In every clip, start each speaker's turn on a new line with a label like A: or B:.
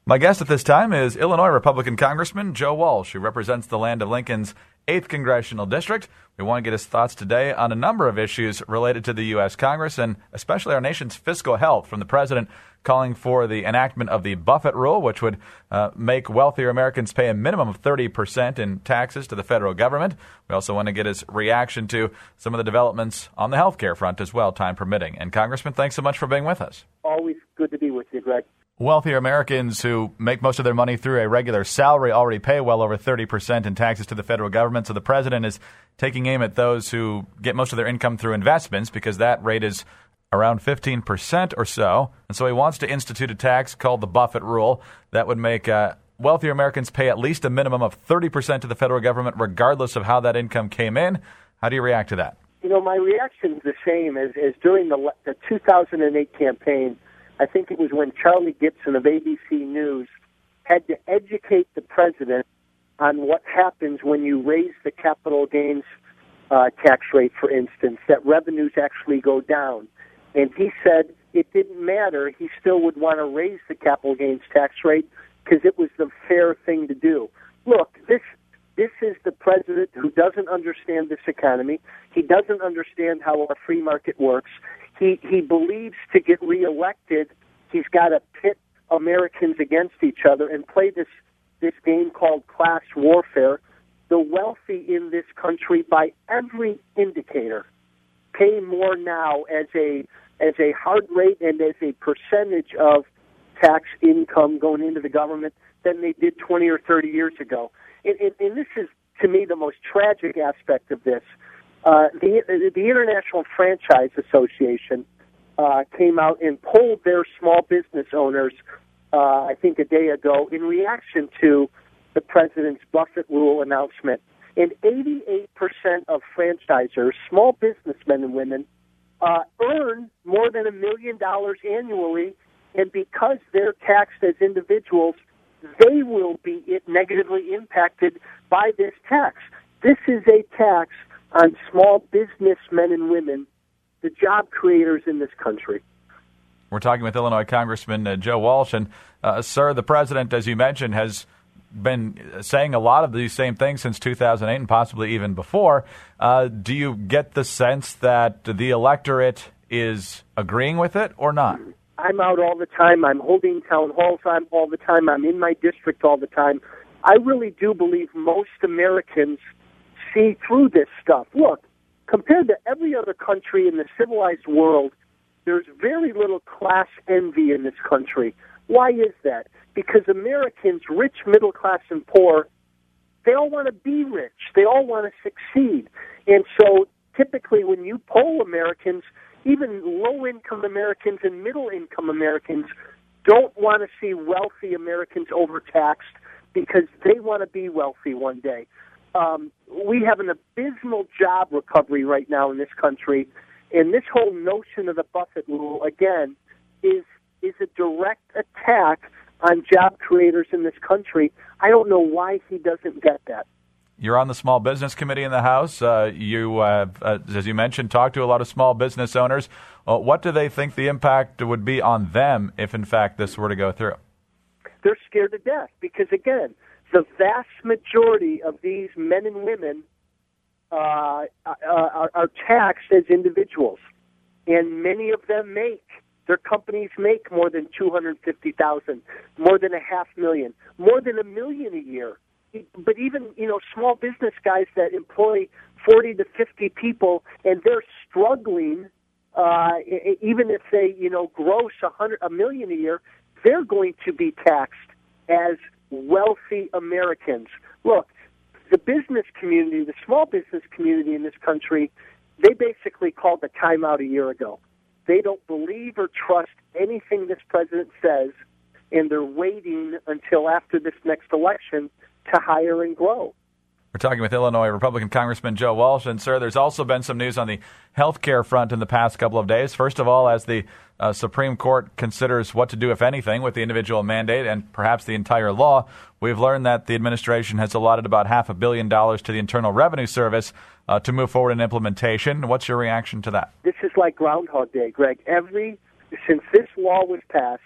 A: My guest at this time is Illinois Republican Congressman Joe Walsh, who represents the land of Lincoln's 8th Congressional District. We want to get his thoughts today on a number of issues related to the U.S. Congress and especially our nation's fiscal health, from the president calling for the enactment of the Buffett rule, which would make wealthier Americans pay a minimum of 30% in taxes to the federal government. We also want to get his reaction to some of the developments on the health care front as well, time permitting. And Congressman, thanks so much for being with us.
B: Always good to be with you, Greg.
A: Wealthier Americans who make most of their money through a regular salary already pay well over 30% in taxes to the federal government. So the president is taking aim at those who get most of their income through investments, because that rate is around 15% or so. And so he wants to institute a tax called the Buffett rule that would make wealthier Americans pay at least a minimum of 30% to the federal government, regardless of how that income came in. How do you react to that?
B: You know, my reaction is the same as during the 2008 campaign. I think it was when Charlie Gibson of ABC News had to educate the president on what happens when you raise the capital gains tax rate, for instance, that revenues actually go down. And he said it didn't matter. He still would want to raise the capital gains tax rate because it was the fair thing to do. Look, this is the president who doesn't understand this economy. He doesn't understand how our free market works. He believes to get reelected, he's got to pit Americans against each other and play this game called class warfare. The wealthy in this country, by every indicator, pay more now as a hard rate and as a percentage of tax income going into the government than they did 20 or 30 years ago. And this is, to me, the most tragic aspect of this. The International Franchise Association came out and polled their small business owners, I think a day ago, in reaction to the president's Buffett rule announcement. And 88% of franchisors, small businessmen and women, earn more than $1 million annually, and because they're taxed as individuals, they will be negatively impacted by this tax. This is a tax on small businessmen and women, the job creators in this country.
A: We're talking with Illinois Congressman Joe Walsh. And, sir, the president, as you mentioned, has been saying a lot of these same things since 2008 and possibly even before. Do you get the sense that the electorate is agreeing with it or not?
B: I'm out all the time. I'm holding town halls all the time. I'm in my district all the time. I really do believe most Americans see through this stuff. Look, compared to every other country in the civilized world, there's very little class envy in this country. Why is that? Because Americans, rich, middle class, and poor, they all want to be rich. They all want to succeed. And so typically when you poll Americans, even low-income Americans and middle-income Americans don't want to see wealthy Americans overtaxed because they want to be wealthy one day. We have an abysmal job recovery right now in this country, and this whole notion of the Buffett rule, again, is a direct attack on job creators in this country. I don't know why he doesn't get that.
A: You're on the Small Business Committee in the House. You have, as you mentioned, talked to a lot of small business owners. What do they think the impact would be on them if, in fact, this were to go through?
B: They're scared to death because, again, the vast majority of these men and women are taxed as individuals, and many of them their companies make more than $250,000, more than $500,000, more than $1 million a year. But even, small business guys that employ 40 to 50 people, and they're struggling, even if they, gross $1 million a year, they're going to be taxed as wealthy Americans. Look, the business community, the small business community in this country, they basically called the timeout a year ago. They don't believe or trust anything this president says, and they're waiting until after this next election to hire and grow.
A: We're talking with Illinois Republican Congressman Joe Walsh. And, sir, there's also been some news on the health care front in the past couple of days. First of all, as the Supreme Court considers what to do, if anything, with the individual mandate and perhaps the entire law, we've learned that the administration has allotted about $500 million to the Internal Revenue Service to move forward in implementation. What's your reaction to that?
B: This is like Groundhog Day, Greg. Since this law was passed,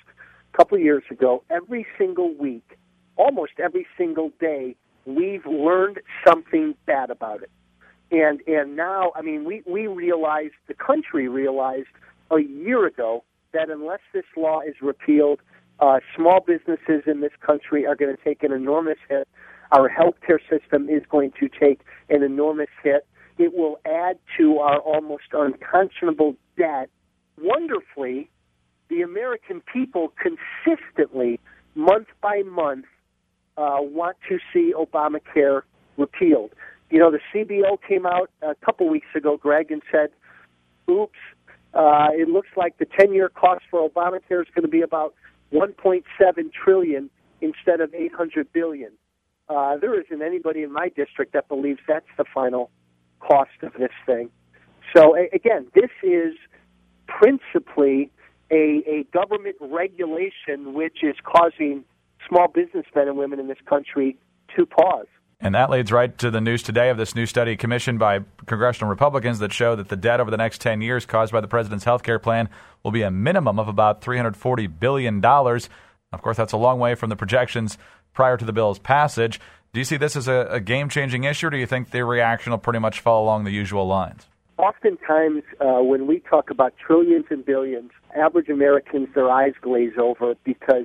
B: a couple of years ago, every single week, almost every single day, we've learned something bad about it. And now, I mean, we realized, the country realized a year ago that unless this law is repealed, small businesses in this country are going to take an enormous hit. Our healthcare system is going to take an enormous hit. It will add to our almost unconscionable debt. Wonderfully, the American people consistently, month by month, want to see Obamacare repealed. You know, the CBO came out a couple weeks ago, Greg, and said, oops, it looks like the 10-year cost for Obamacare is going to be about $1.7 trillion instead of $800 billion. There isn't anybody in my district that believes that's the final cost of this thing. So, again, this is principally a government regulation which is causing small businessmen and women in this country to pause.
A: And that leads right to the news today of this new study commissioned by congressional Republicans that show that the debt over the next 10 years caused by the president's health care plan will be a minimum of about $340 billion. Of course, that's a long way from the projections prior to the bill's passage. Do you see this as a game-changing issue, or do you think the reaction will pretty much follow along the usual lines?
B: Oftentimes, when we talk about trillions and billions, average Americans, their eyes glaze over because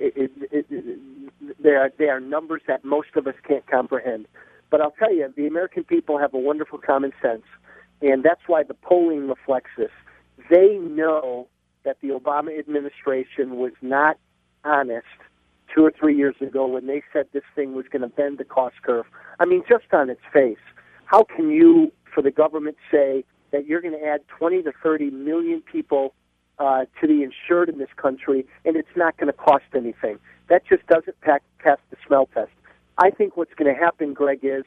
B: they are numbers that most of us can't comprehend. But I'll tell you, the American people have a wonderful common sense, and that's why the polling reflects this. They know that the Obama administration was not honest 2 or 3 years ago when they said this thing was going to bend the cost curve. I mean, just on its face, how can you, for the government, say that you're going to add 20 to 30 million people to the insured in this country, and it's not going to cost anything? That just doesn't pass the smell test. I think what's going to happen, Greg, is,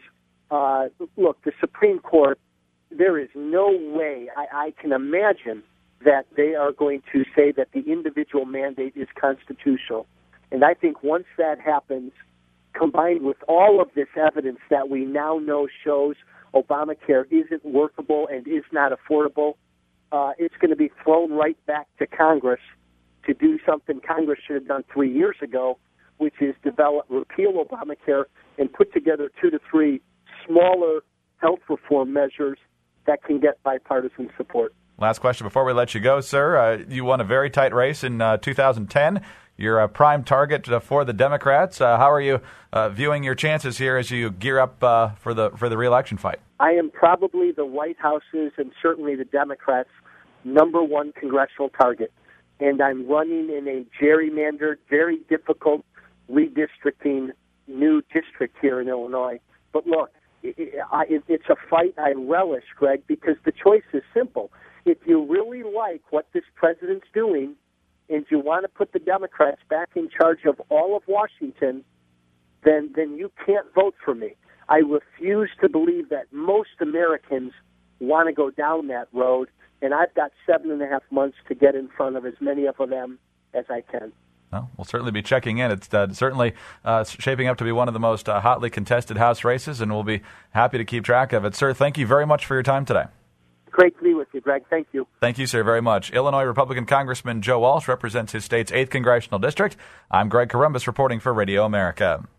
B: look, the Supreme Court, there is no way I can imagine that they are going to say that the individual mandate is constitutional. And I think once that happens, combined with all of this evidence that we now know shows Obamacare isn't workable and is not affordable, it's going to be thrown right back to Congress to do something Congress should have done 3 years ago, which is repeal Obamacare and put together 2 to 3 smaller health reform measures that can get bipartisan support.
A: Last question before we let you go, sir. You won a very tight race in 2010. You're a prime target for the Democrats. How are you viewing your chances here as you gear up for the re-election fight?
B: I am probably the White House's and certainly the Democrats' number one congressional target. And I'm running in a gerrymandered, very difficult redistricting new district here in Illinois. But look, it's a fight I relish, Greg, because the choice is simple. If you really like what this president's doing and you want to put the Democrats back in charge of all of Washington, then you can't vote for me. I refuse to believe that most Americans want to go down that road, and I've got 7.5 months to get in front of as many of them as I can.
A: Well, we'll certainly be checking in. It's certainly shaping up to be one of the most hotly contested House races, and we'll be happy to keep track of it. Sir, thank you very much for your time today.
B: Great to be with you, Greg. Thank you.
A: Thank you, sir, very much. Illinois Republican Congressman Joe Walsh represents his state's 8th Congressional District. I'm Greg Corombos reporting for Radio America.